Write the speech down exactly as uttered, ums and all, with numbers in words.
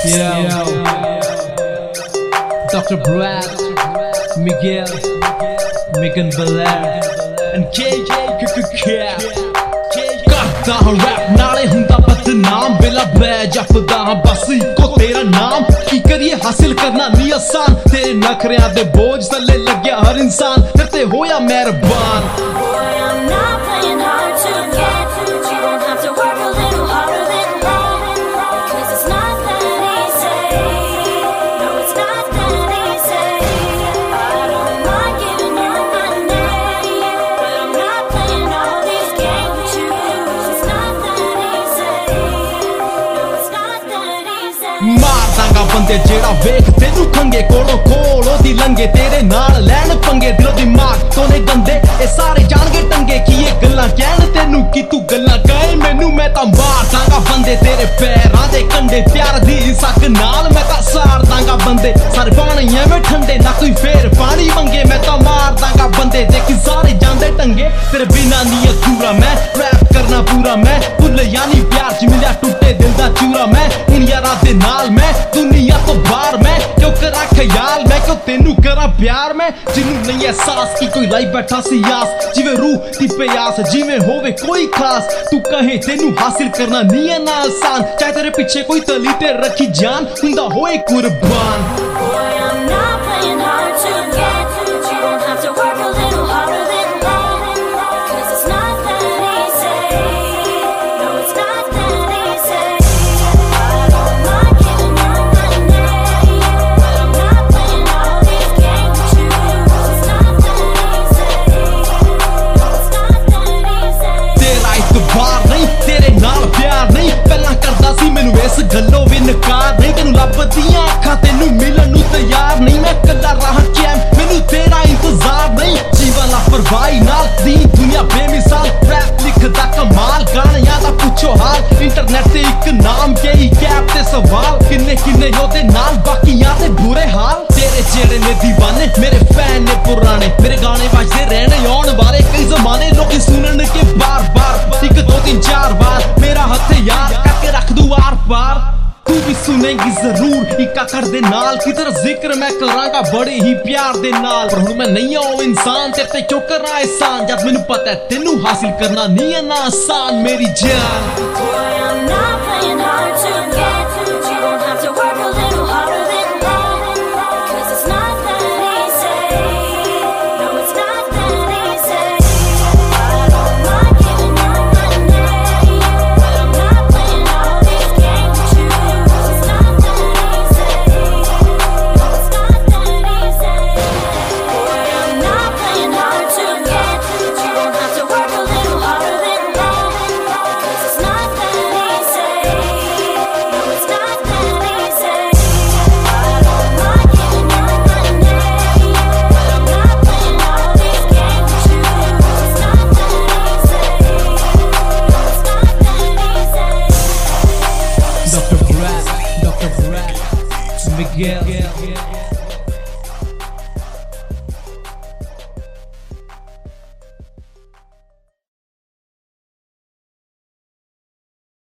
Yo, Doctor Brad, Miguel, Megan Belair, and K J करता हूँ rap नाले हुंदा बदनाम बिला बै जपदा हाँ बस इको तेरा नाम की करिए हासिल करना नहीं आसान तेरे नखरियां दे बोझ थल्ले लग्या हर इंसान करते होया मेहरबान मार दांगा बंदे जेड़ा वेख तेनू खंगे कोलों कोल ओदी लंगे तेरे नाल लैन पंगे दिलो दिमाग तोने गंदे ए सारे जानगे टंगे की ये गल्लां कहन तेनू की तू गल्लां कहे मैनू मैं तां मार दांगा बंदे तेरे पैरां दे कंडे प्यार दी सक नाल मैं तां सार दांगा बंदे सारे पानी एवें ठंडे ना कोई फेर पानी मंगे मैं तां मार दांगा बंदे देखी सारे जांदे टंगे तेरे बिना नी अधूरा मैं रैप करना पूरा मैं भुल यानी प्यार च मिलिया टुटे दिल दा चूरा मैं इन यारां दे नाल मैं दुनिया तो बाहर मैं क्यों करा ख्याल मैं क्यों तेनू करा प्यार मैं जिन्नू नहीं एहसास की कोई लाई बैठा सी आस जिवें रूह दी प्यास जिवें होवे कोई खास तू कहे तेनू हासिल करना नहीं है ना आसान चाहे तेरे पीछे कोई तली ते रखी जान हुंदा होए कुर्बान इस गल्लों भी नकार नहीं तेनू लभदियां अखां तेनू मिलन नू तैयार नहीं मैं कल्ला राह चैन मैनू तेरा इंतजार नहीं जीवन लापरवाही नाल दी दुनिया बेमिसाल रैप लिखदा कमाल गाणियां दा पुछो हाल इंटरनेट ते एक नाम केई कैप ते सवाल किन्ने किन्ने ओदे नाल बाकियां ते बुरे हाल तेरे जेड़े ने दीवाने मेरे फैन ने पुराने मेरे गाने बजदे रहने औण वाले कई जमाने लोग सुनन के बार बार एक दो तीन चार बार मेरा हथियार करके रख दूं आर पार तू भी सुनेगी जरूर इका कर दे नाल की तेरा जिक्र मैं करांगा बड़े ही प्यार दे नाल पर हुण मैं नहीं हूं इंसान तेरे ते क्यों करा एहसान जब मैनू पता है तेनू हासिल करना नहीं है ना आसान मेरी जान Miguel.